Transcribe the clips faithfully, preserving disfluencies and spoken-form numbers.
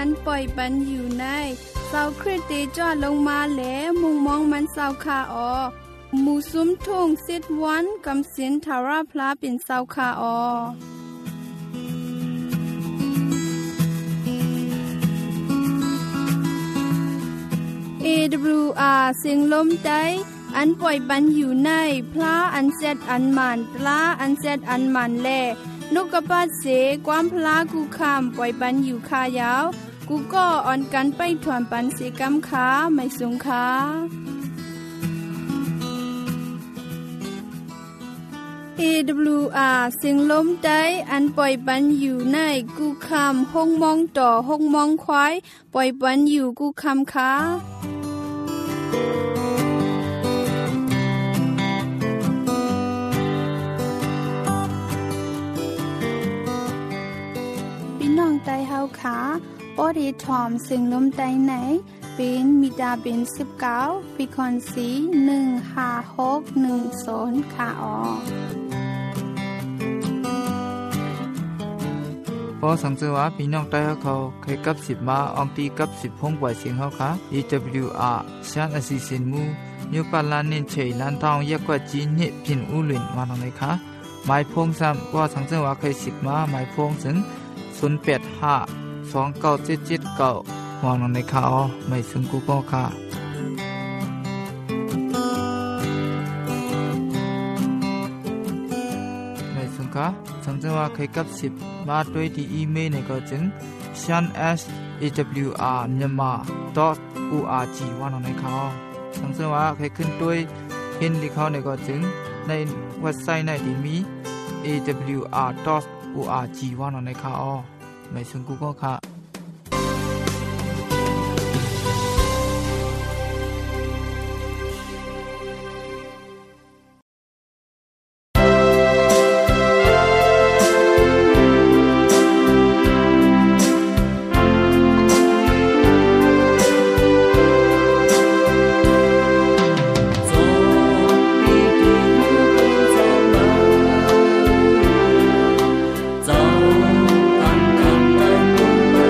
นปล่อยปันอยู่ในเศร้าคริสเตจอดลงมาแหลมุงมองมันเศร้าคาออหมู่ซุ้มทุ่งสิทธวันกำสินทาราพลาเป็นเศร้าคาออเอ ดับเบิลยู อาร์ เสียงลมใจอันปล่อยปันอยู่ในพระอันเซดอันมันปลาอันเซดอันมันแลนกกระปาดเสความพลากูคำปล่อยปันอยู่คายาวกูก็อ่อนกันไปถวนปันเสกำขาไม่สงขาเอ ดับเบิลยู อาร์ เสียงลมใจอันปล่อยปันอยู่ในกูคำห้องมองต่อห้องมองควายปล่อยปันอยู่กูคำขาไตเฮาขาปอดีทอมซึ่งลมไตไหนเป็นมิดาเป็นสิบเก้าปีคอนสีหนึ่งห้าหกหนึ่งศูนย์ขาออพอสังเกตว่าพี่น้องไตเฮาเขาเคยกับสิบมาอองตีกับสิบพงปล่อยเสียงเฮาค่ะ อี ดับเบิลยู อาร์ ชานอสิสินมูนิวปาลานินเฉยลันทองเยกกว่าจีนเนี่ยพินอูหลินมาทางไหนคะหมายพงซ้ำว่าสังเกตว่าเคยสิบมาหมายพงถึงศูนย์ แปด ห้า สอง เก้า เจ็ด เจ็ด เก้าวางลงในข่าวไม่ซึ่งกูก็ค่ะไม่ซึ่งค่ะสังเกตว่าเคยกับสิบมาด้วยที่อีเมลในก็จึง ชาน เอส เอ ดับเบิลยู อาร์ มyanmar ดอท โอ อาร์ จี วางลงในข่าวสังเกตว่าเคยขึ้นด้วยเห็นที่เขาในก็จึงในเว็บไซต์ในที่มี เอ ดับเบิลยู อาร์ ดอท โอ อาร์ จี ว่านอนในข่าวไม่ซึ่งกูก็ค่ะ走，安安的路。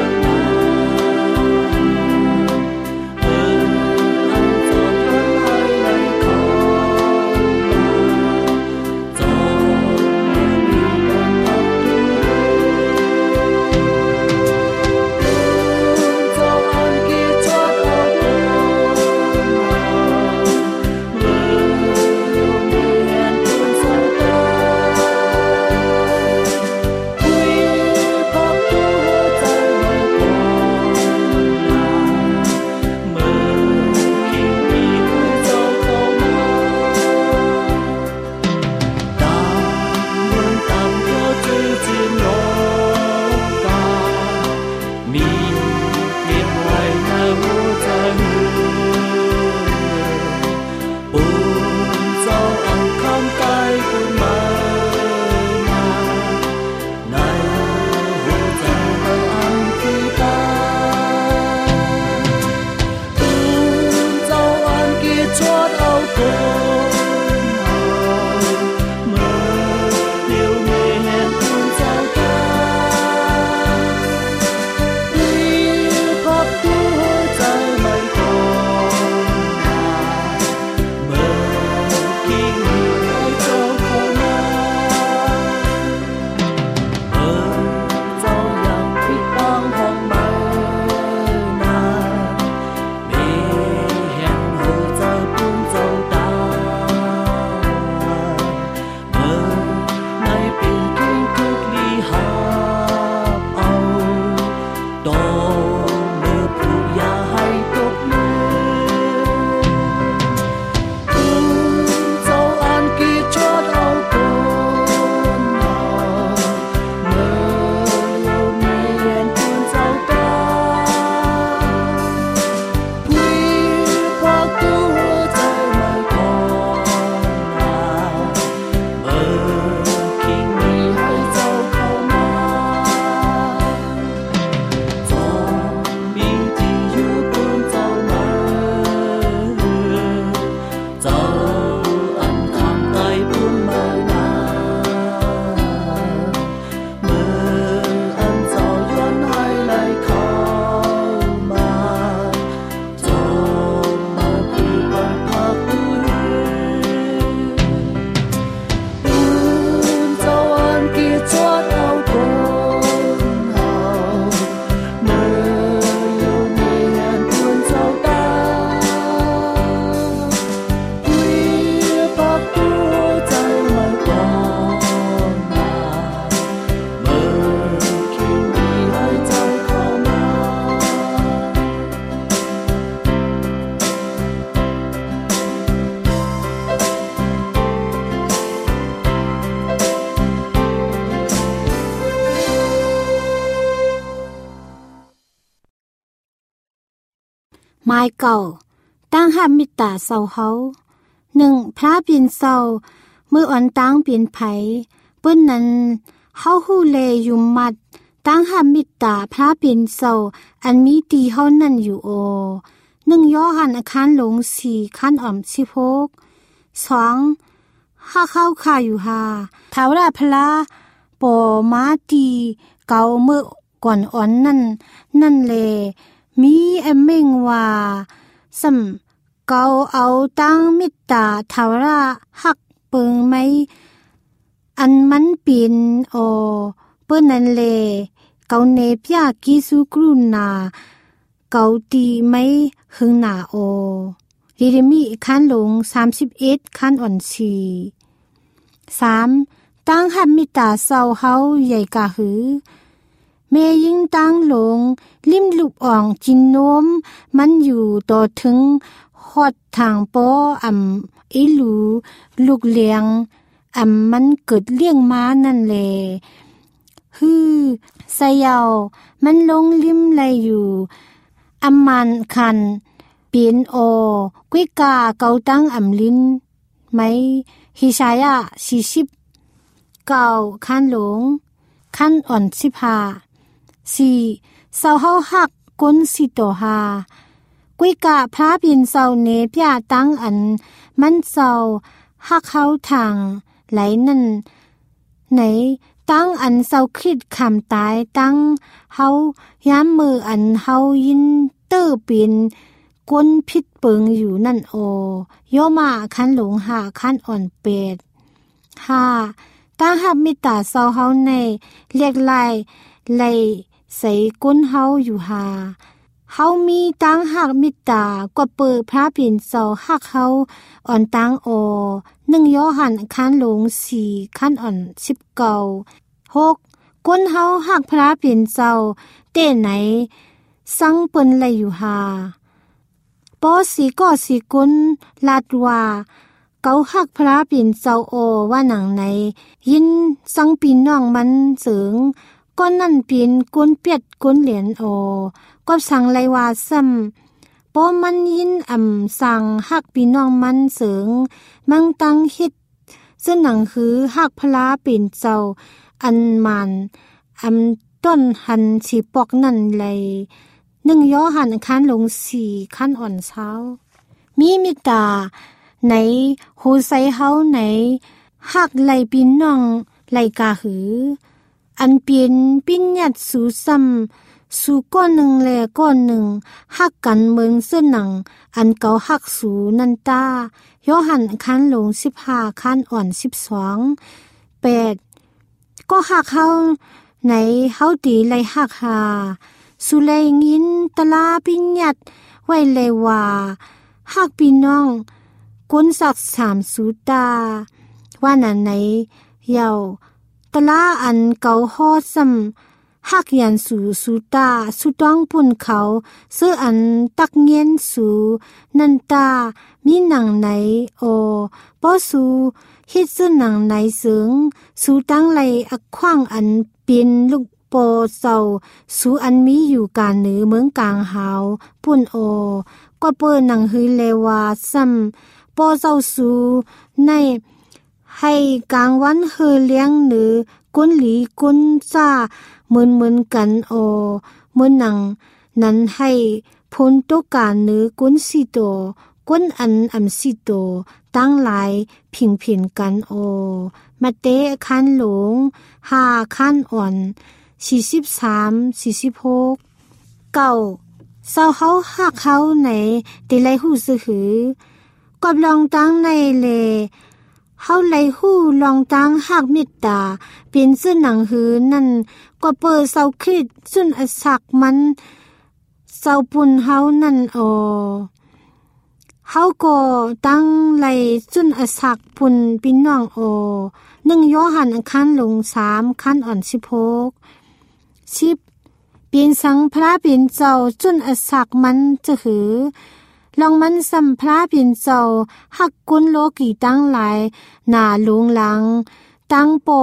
ไม้เก่าตั้งหับมิตาเศร้าเฮาหนึ่งพระเปลี่ยนเศร้ามืออ่อนตั้งเปลี่ยนไผเปิ้นนั้นเฮาฮู้เลอยู่มัดตั้งหับมิตาพระเปลี่ยนเศร้าอันมีตีเฮานั่นอยู่โอหนึ่งย่อหันอาคารหลงสี่ขั้นอ่อมสิบหกสองห้าเข้าข่าอยู่หาทาวราพละปอมาตีเกาเมื่อก่อนอ่อนนั่นนั่นแลมีเอมเมงว่าสัมเกาเอาตั้งมิตาทาวราหักเปิงไหมอันมันปีนโอเปิ้นนั่นแลเกาเนปยากิสุกรุนาเกาตีไม่หึงหนาโอเยเรมีคันหลงสามสิบเอ็ดคันอ่อนสีสามตั้งหับมิตาเศร้าเฮาใหญ่กะหือเมยิ่งตั้งหลงลิ้มลูกอ่องจินโน้มมันอยู่ต่อถึงฮอดทางปออ่ำอีหลูลูกเลี้ยงอ่ำมันเกิดเลี้ยงม้านั่นแลฮือสะเยามันลงลิ้มไหลอยู่อัมมันคันเปลี่ยนโอกุ้ยกาเกาตั้งอ่ำลิ้นไหมฮิชายะสี่สิบเก้าคันหลงคันอ่อนสิบห้าสี่เศร้าเฮาหักก้นสิโตหากุ้ยกะพระเปลี่ยนเศร้าเนปยาตั้งอันมันเศร้าหักเฮาทางไหลนั่นไหนตั้งอันเศร้าคิดคำตายตั้งเฮาย้ำมืออันเฮายินเต้อเปลี่ยนก้นพิษเปิงอยู่นั่นโอย่อมาคันหลงหาคันอ่อนเป็ดห้าตั้งหับมิตาเศร้าเฮาในเรียกไล่ไล่ใส่ก้นเฮาอยู่หาเฮามีตั้งหักมิตากว่าเปิดพระเปลี่ยนเศร้าหักเฮาอ่อนตั้งโอหนึ่งย่อหันคันหลงสี่คันอ่อนสิบเก้าหกก้นเฮาหักพระเปลี่ยนเศร้าเต้ไหนสังเปิ้นไล่อยู่หาปอสีก็สีกุนลาดว่าเกาหักพระเปลี่ยนเศร้าโอว่าหนังไหนยินสังปีน้องมันเสริงก้นนั่นเปลี่ยนก้นเปียดก้นเหรียญโอก็สั่งไลว่าซ้ำปอมันยินอ่ำสั่งหักปีน้องมันเสริงมังตังฮิตซึ่งหนังคือหักพระเปลี่ยนเศร้าอันมันอ่ำต้นหันสีปอกนั่นเลยหนึ่งย่อหันคันลงสี่คันอ่อนเช้ามีมิตาไหนโหไซเฮาไหนหักไหลปีน้องไหลกาหืออันเปลี่ยนปิ้นยัดสู่ซ้ำสู่ก้อนหนึ่งแลก้อนหนึ่งหักกันเมืองเสื้อหนังอันเก่าหักสู่นันตาย่อหันคันลงสิบห้าคันอ่อนสิบสองแปดก็หักเฮาไหนเฮาตีไหลหักหาสุไลงินตลาปิญญัดไว้เลยว่าหักพี่น้องก้นสักสามสูตาว่านั่นไหนเยาตลาอันเก่าฮอดซ้ำหักยันสู่สูตาสุต้องปุ่นเขาเสื้ออันตักเงียนสู่นันตามีหนังไหนโอป้อสู่ฮิตซึ่งหนังไหนเสืองสู่ตั้งไหลอักขว้างอันเป็นลูกโปเศร้าสู่อันมีอยู่กาเหนือเมืองกลางหาวปุ่นโอก็เปิดหนังฮือเลวาซ้ำปอเศร้าสู่ในให้กลางวันเฮอเลี้ยงหรือก้นหลีก้นซ่าเหมือนเหมือนกันโอเหมือนหนังนั้นให้พ้นตกการหรือก้นสีโตก้นอันอันสีโตตั้งหลายผิงผินกันโอมาเตะคันหลงหาคันอ่อนสี่สิบสามสี่สิบหกเก่าเศร้าเฮาหักเฮาไหนติไลหูซื้อหือกอบลองตั้งในเลเฮาไลหูลองตั้งหักมิตตาเป็นซึ่งหนังหือนั่นก็เปิดเศร้าคิดซึ่งอสักมันเศร้าปุ่นเฮานั่นออเฮาก็ตั้งไลซึ่งอสักปุ่นพี่น้องออหนึ่งย่อหันคันลงสามคันอ่อนสิบหกสิบเปลี่ยนสังพระเปลี่ยนเจ้าจุนอสักมันจะหือลองมันสัมพระเปลี่ยนเจ้าหักกุนโลกีตั้งหลายหน้าหลวงหลังตั้งโป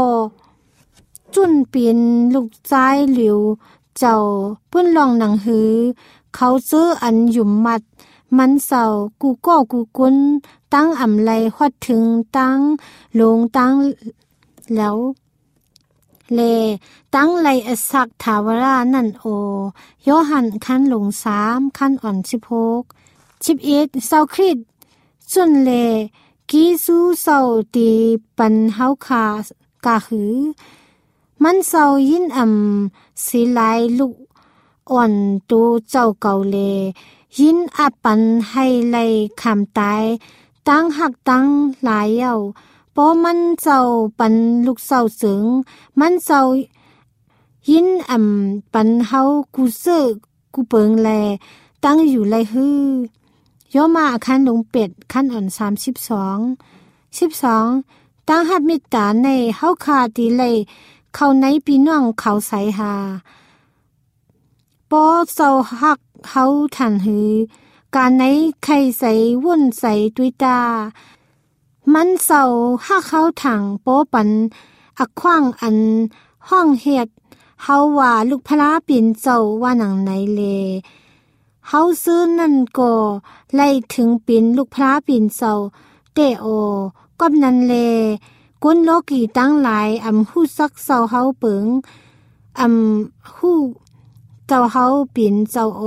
จุนเปลี่ยนลูกใจเหลียวเจ้าเพิ่นลองหนังหือเขาซื้ออันหยุ่มมัดมันเศร้ากูก็กูกุนตั้งอ่ำไลฮอดถึงตั้งลงตั้งแล้วเลตั้งไลอสักถาวรานั่นโอโยหันคันหลงสามคันอ่อนสิบหกสิบเอ็ดเศร้าคริดส่วนเลกีสู้เศร้าตีปันเฮาคากะหือมันเศร้ายินอ่ำสีลายลุกอ่อนตูเจ้าเก่าเลยินอับปันให้ไลคำตายตั้งหักตั้งหลายเย้าปอมันเจ้าปันลูกเศร้าเสิงมันเจ้ายินอ่ำปันเฮากูเซอกูเปิงแลตั้งอยู่ไลฮือย่อมาคันหลงเป็ดคันอ่อนสามสิบสองสิบสองตั้งหัดมิตาในเฮาคาตีไลเข้าในพี่น้องเขาใสหาปอเศร้าหักเฮาทันหือการในไข่ใสวุ่นใสตุยตามันเศร้าหักเฮาถังโปปันอักขว้างอันห้องเฮ็ดเฮาว่าลูกพระปิ่นเจ้าว่าหนังไหนเลเฮาซื้อนั่นก็ไล่ถึงปิ่นลูกพระปิ่นเจ้าเตโอก็นั่นเลกุนโลกีตั้งหลายอำฮู้ซักเศร้าเฮาเปิงอำฮู้เจ้าเฮาปิ่นเจ้าโอ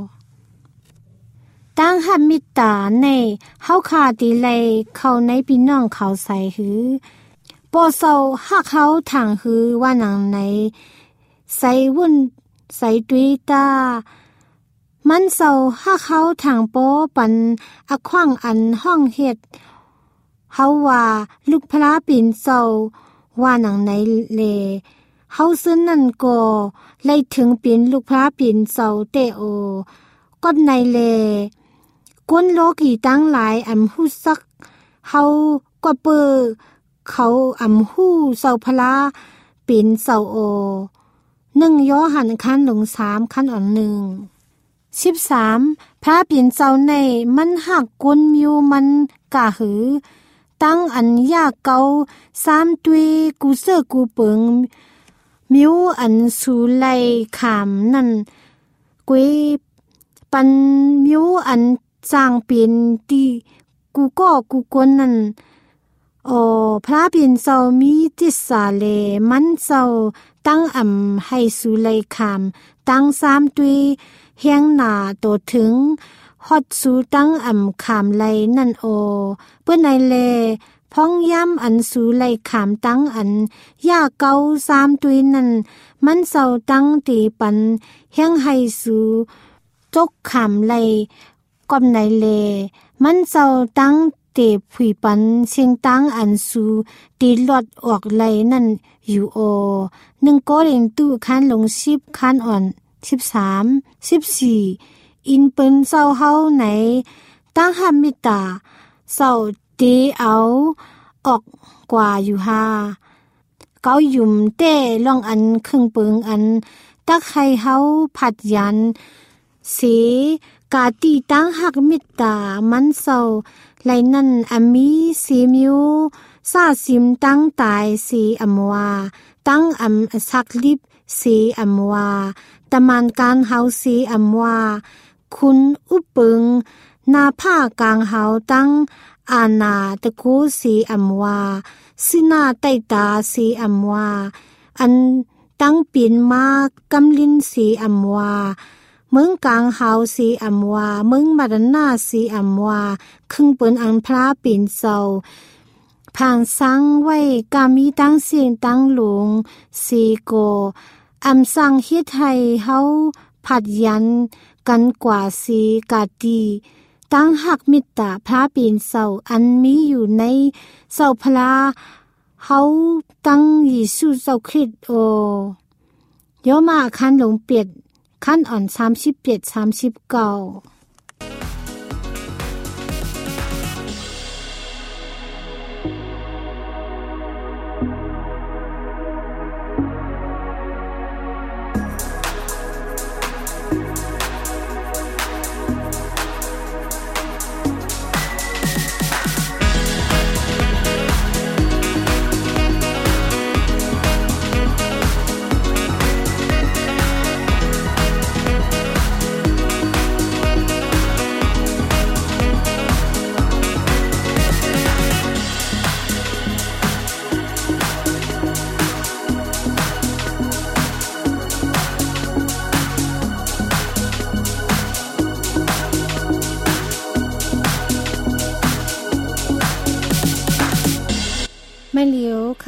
ตั้งหัดมิตาในเฮาคาตีไลเข้าในพี่น้องเขาใส่หือปอเศร้าหักเฮาถังหือว่าหนังไหนใส่วุ่นใส่ตุยตามันเศร้าหักเฮาถังโปปันอักขว้างอันห้องเฮ็ดเฮาว่าลูกพระปิ่นเศร้าว่าหนังไหนเลเฮาซื้อนั่นก็ไล่ถึงปิ่นลูกพระปิ่นเศร้าเตโอก็ในเลกุนโลกีตั้งหลายอำฮู้ซักเฮาก็เปอเขาอำฮู้เศร้าพระปิ่นเศร้าโอหนึ่งย่อหันคันหลงสามคันอ่อนหนึ่งสิบสามพระปิ่นเจ้าในมันหักกุนมิวมันกะหือตั้งอันยาเกาสามตุยกูเซอกูเปิงมิวอันสูไลขามนั่นกุยปันมิวอันจางปิ่นตีกูก็กูกวนนั่นโอพระปิ่นเจ้ามีติสาเลมันเจ้าตั้งอ่ำให้สูไลขามตั้งสามตุยเฮียงหนาโตถึงฮอดสูตั้งอ่ำขามไลนั่นโอเปิ้นในเลพ้องย้ำอันสูไลขามตั้งอันย่าเกาสามตุยนั่นมันเศร้าตั้งตีปันเฮียงให้สูจกขามไลก้มในเลมันเศร้าตั้งเตะผุยปันเสียงตั้งอันสูตีหลอดออกไลนั่นอยู่โอหนึ่งก็เรียนตู้คันลงสิบคันอ่อนสิบสามสิบสี่อินเปิ้นเศร้าเฮาไหนตั้งหัมิตาเศร้าตีเอาออกกว่าอยู่ฮาเกาหยุ่มเต้ล่องอันครึ่งเปิงอันตักให้เฮาผัดยันสีกาตีตั้งหักมิตามันเศร้าไหลนั่นอมีสีมิวซาซิมตั้งตายสีอำวาตั้งอำสักลิบสีอำวาตะมันการเฮาสีอำวาคุณอุปึงนาผ้ากลางเฮาตั้งอานาตะกูสีอำวาสินาไตตาสีอำวาอันตั้งปิ่นมากำลินสีอำวาเมืองกลางเฮาสีอำวาเมืองมาดนาสีอำวาครึ่งเปิ้นอันพระปิ่นเศร้าผางสังไว้กามีตั้งเสียงตั้งหลงสีโกอำสังเฮ็ดให้เฮาผัดยันกันกว่าสีกาตีตั้งหักมิตาพระปิ่นเศร้าอันมีอยู่ในเศร้าพระเฮาตั้งยิสุเจ้าคริสต์โอย่อมาคันหลงเปียดคันอ่อนสามสิบเจ็ด สามสิบเก้า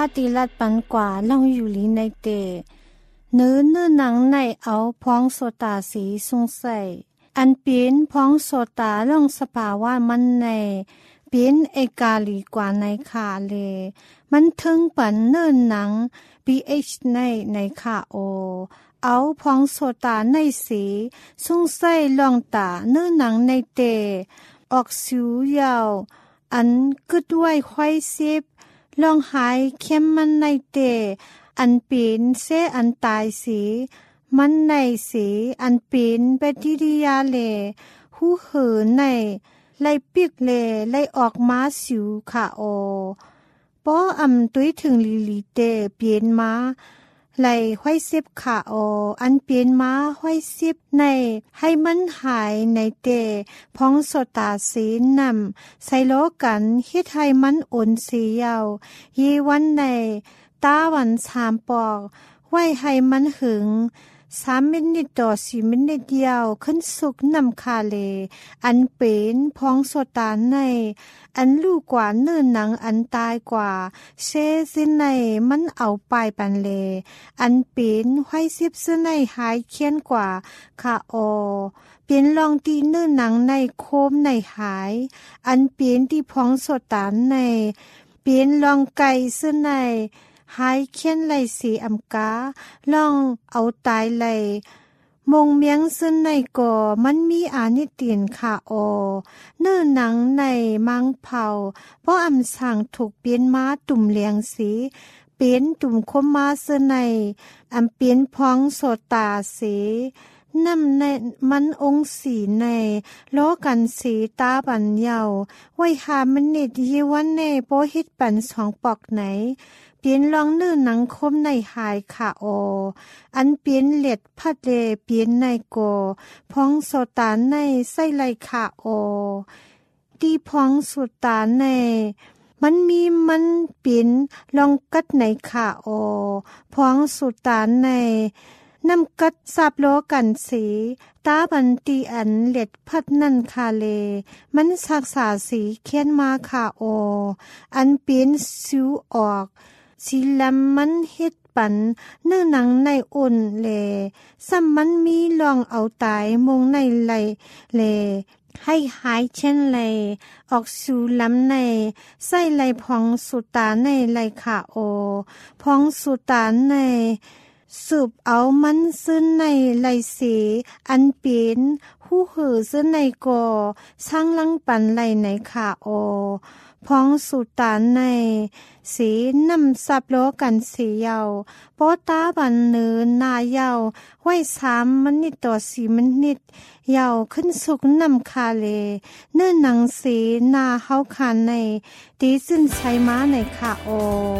ติลัดปันกว่าล่องอยู่ลีในเตเนื้อเนื้อหนังในเอาพองโซตาสีสงสัยอันเป็นพองโซตาล่องสภาวะมันในเป็นเอกาลีกว่าในขาเลมันถึงปันเนื้อหนัง บี เอช ในในขาโอเอาพองโซตาในสีสงสัยล่องตาเนื้อหนังในเตออกสิวยาวอันกึดไว้ควายเสียบลองหายเข้มมันในเตอันเป็นเสอันตายสีมันในสีอันเป็นแบคทีเรียเลหูเหือในไล่ปิกเลไล่ออกมาสิวค่ะโอป้ออำตุ้ยถึงลีลีเตเปลี่ยนมาไล่ห้อยเสียบค่ะโออันเปลี่ยนมาห้อยเสียบในให้มันหายในเตพองโซตาสีนำใส่โลกันเฮ็ดให้มันอ่อนสียาวเยวันในตาวันสามปอกไว้ให้มันหึงสามมินิตต่อสี่มินิตเดียวขึ้นสุกนำคาเลอันเป็นพองโซตาในอันลูกกว่าเนื้อหนังอันตายกว่าเชซินในมันเอาไปปันเลอันเป็นไว้ซิบซินในหายเคียนกว่าคาโอเป็นลองตีเนื้อหนังในโคมในหายอันเป็นที่พองโซตาในเป็นลองไก่ซินในหายเขียนไหลสีอำกาลองเอาตายไหลมงเมียงซึ่งในก่อมันมีอานิตินค่ะโอเนื้อหนังในมังเผาเพราะอำสั่งถูกเปลี่ยนมาตุ่มเลียงสีเป็นตุ่มคมมาซึ่งในอำเปลี่ยนพองโสตาสีน้ำในมันองสีในล้อกันสีตาบันเยาไว้หามันนิดยีวันในโปฮิตปันสองปอกไหนเปลี่ยนลองเนื้อหนังคมในหายค่ะโออันเปลี่ยนเล็ดพัดเลเปลี่ยนในโกพองโซตาในไส้ไหลค่ะโอดีพองสุตาในมันมีมันเปลี่ยนลองกัดในค่ะโอพองสุตาในนำกัดสับโลกันสีตาบันตีอันเล็ดพัดนั่นคาเลมันสักษาสีเขียนมาค่ะโออันเปลี่ยนสิวออกสีลำมันเฮ็ดปันเนื้อหนังในอ่อนเลซ้ำมันมีลองเอาตายมงในไหลเลให้หายเช่นไรออกสู่ลำในใส่ไหลพองสุตาในไหลค่ะโอพองสุตาในสืบเอามันซึ่งในไหลสีอันเป็นหู้หือซึ่งในก่อช่างลังปันไหลในค่ะโอพองสุตานในสีนำสับโลกันสีเยาปอตาบันเนื้อนายาวไว้สามมันนิดต่อสี่มันนิดเยาขึ้นสุกนำคาเลเนื้อหนังสีนาเฮาคานในตีสิ้นใช้ม้าในค่ะโอ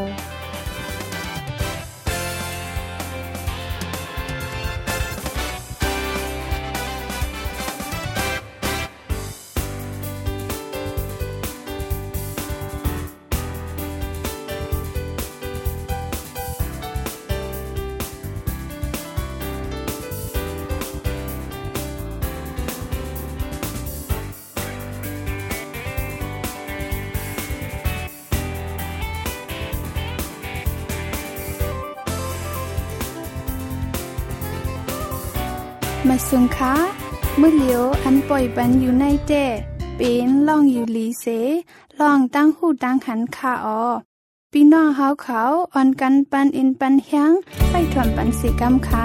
มาสุงค้ามื้อเหลียวอันปล่อยปันอยู่ในเต้เป็นล่องอยู่ลีเสล่องตั้งหูตั้งหันคาออพี่น้องเฮาเขาอ่อนกันปันอินปันเฮียงไปถอนปันสิกรรมค่ะ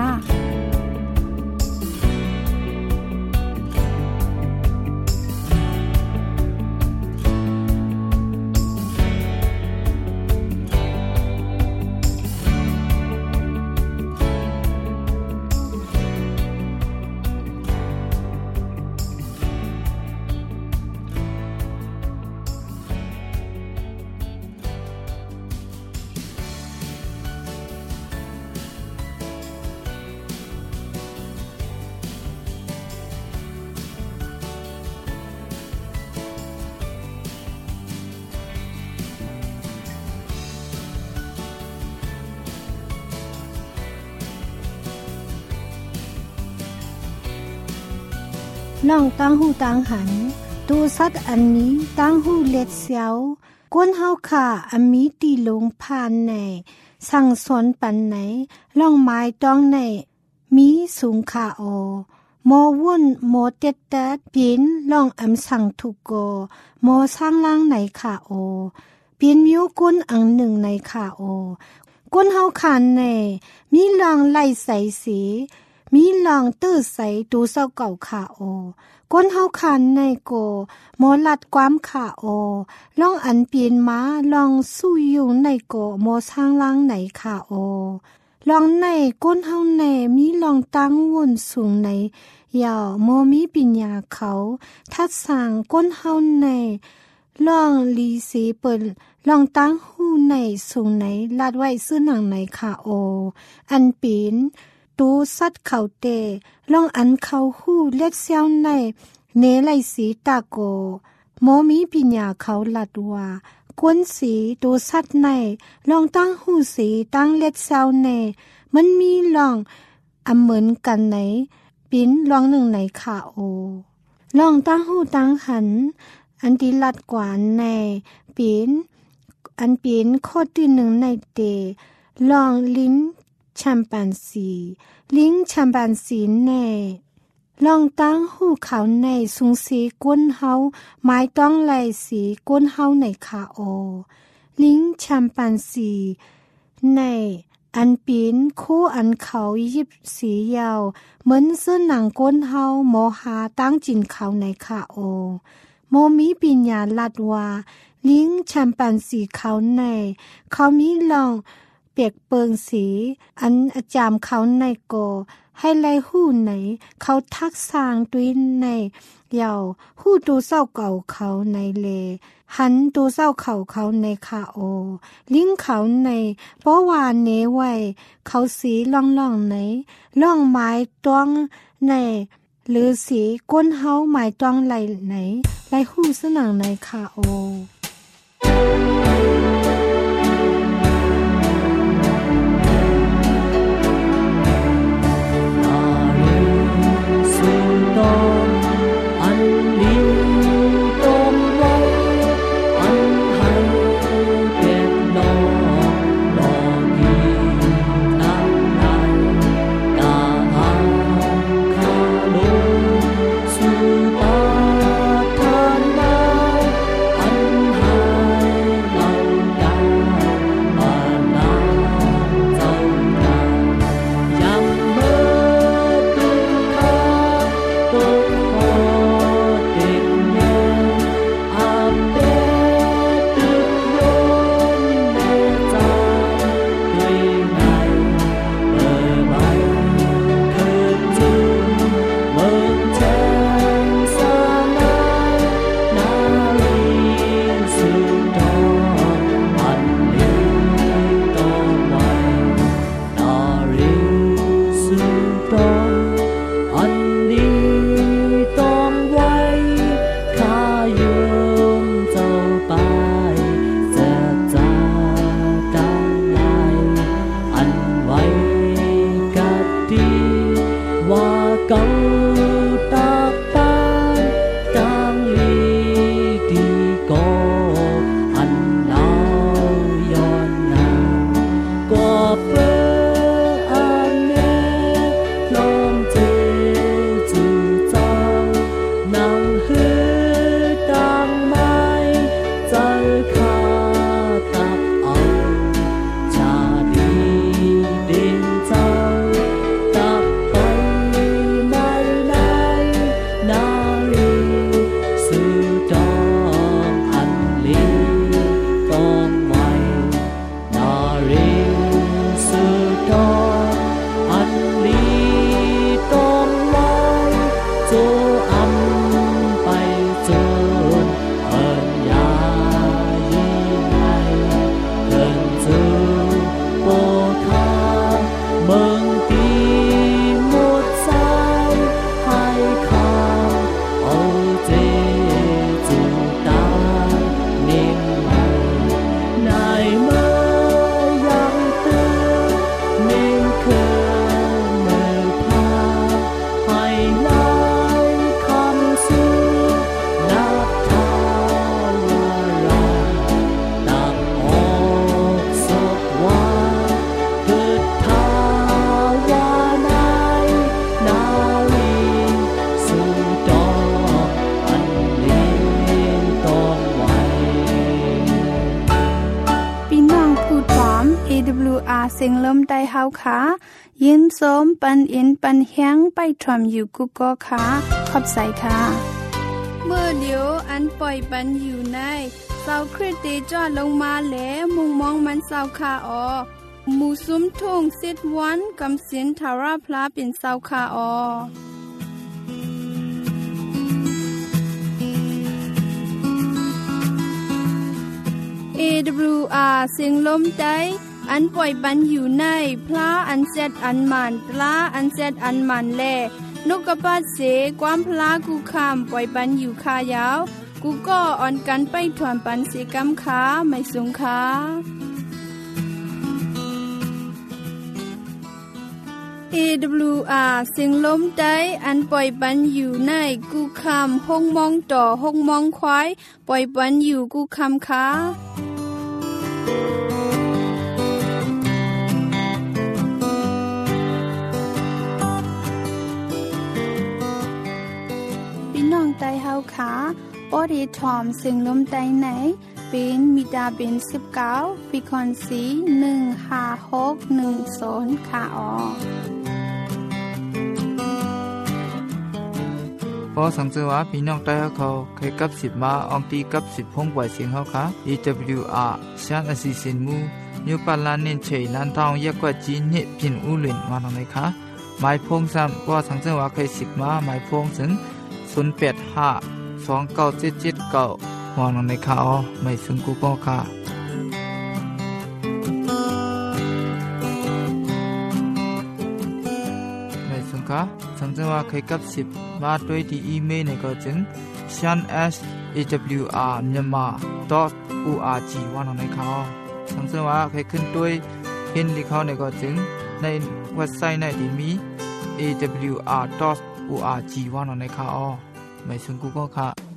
ล่องตั้งหูตั้งหันตูสัตว์อันนี้ตั้งหูเล็ดเสียวก้นเฮาค่ะอมีตีลงผ่านในสั่งสอนปันไหนล่องไม้ต้องในมีสูงค่ะออโมวุ่นโมเต็ดแตดปีนล่องอำสั่งถูกโกโมสร้างล่างไหนค่ะโอปีนมิวก้นอังหนึ่งในค่ะโอก้นเฮาคานในมีลองไล่ใส่สีมีลองตื้อใส่ตูเศร้าเก่าค่ะโอก้นเฮาคานในโกโมลัดความค่ะโอลองอันปีนม้าลองสู้อยู่ในโกโมสร้างล่างไหนค่ะโอลองในก้นเฮาในมีลองตั้งวนสูงในยาวโมมีปัญญาเขาทัดสร้างก้นเฮาในลองลีสีเปิลลองตั้งหูในสูงในลาดไว้ซื้อหนังในค่ะโออันปีนตูสัดเขาเตลองอันเขาหูเล็ดเซียวในเนไลสีตาโกโมมีปัญญาเขาลัดว่ากวนสีตูสัดในลองตั้งหูสีตั้งเล็ดเซียวในมันมีลองอำเหมือนกันไหนปีนลองหนึ่งในค่ะโอลองตั้งหูตั้งหันอันที่ลัดกว่าในปีนอันปีนข้อที่หนึ่งในเตลองลิ้นแชมปันซีลิ้นแชมปันซีในลองตั้งหูเขาในสุงสีก้นเฮาไม้ต้องไหลสีก้นเฮาในคาโอลิ้นแชมปันซีในอันปีนคู่อันเขายิบสียาวเหมือนเสื้อหนังก้นเฮาโมหาตั้งจินเขาในคาโอโมมีปัญญาลัดว่าลิงแชมปันสีเขาในเขามีลองเปียกเปิงสีอันอาจามเขาในโกให้ไล่หู้ไหนเขาทักสร้างด้วยในยาวหู้ตูเศร้าเก่าเขาในเลหันตูเศร้าเข่าเขาในคาโอลิงเขาในเพราะว่าเนไว้เขาสีล่องล่องไหนล่องไม้ต้องในหรือสีก้นเฮาหมายต้องไหลไหนไหลหู้สนังในคาโออาร์เสียงลมใต้เฮาค่ะยินโสมปันอินปันแฮงไปทอมอยู่กุกก็ค่ะขอบใจค่ะเมื่อเดียวอันปล่อยปันอยู่ในเสาคริสต์จอดลงมาแล้วมุงมองมันเสาคาออหมู่ซุ้มทุ่งสิดวันกำสินทาราพลาเป็นเสาคาออเอ ดับเบิลยู อาร์ เสียงลมใต้อันปล่อยปันอยู่ในพลาอันเซดอันมันปลาอันเซดอันมันแลนกกระปาเสความพลากูคำปล่อยปันอยู่คายาวกูก็อ่อนกันไปถอนปันเสกำขาไม่สูงขาเอ ดับเบิลยู อาร์ เสียงลมใต้อันปล่อยปันอยู่ในกูคำห้องมองต่อห้องมองควายปล่อยปันอยู่กูคำขาพี่น้องไต้เฮาขาปอดีทอมเสียงลมใต้ไหนเป็นมิดาเป็นสิบเก้าปีคอนสีหนึ่งห้าหกหนึ่งศูนย์ค่ะออพอสังเกตว่าพี่น้องใต้เขาเคยกับสิบมาอองตีกับสิบพงปล่อยเสียงเขาค่ะ อี ดับเบิลยู อาร์ ชานอสิสินมูนิวปาลานินเฉยลันทองยักกว่าจีนเนพินอูหลินมาหน่อยค่ะหมายพงซ้ำพอสังเกตว่าเคยสิบมาหมายพงถึงศูนย์แปดห้าสองเก้าเจ็ดเจ็ดเก้ามาหน่อยค่ะอ๋อไม่ถึงกูก็ค่ะไม่ถึงค่ะสังเกตว่าเคยกับสิบมาด้วยที่อีเมลในก็จึง ชาน เอส เอ ดับเบิลยู อาร์ มyanmar ดอท โอ อาร์ จี ว่าหน่อยค่ะสังเกตว่าเคยขึ้นด้วยเห็นที่เขาในก็จึงในเว็บไซต์ในที่มี เอ ดับเบิลยู อาร์ ดอท โอ อาร์ จี ว่าหน่อยค่ะอ๋อไม่ถึงกูก็ค่ะ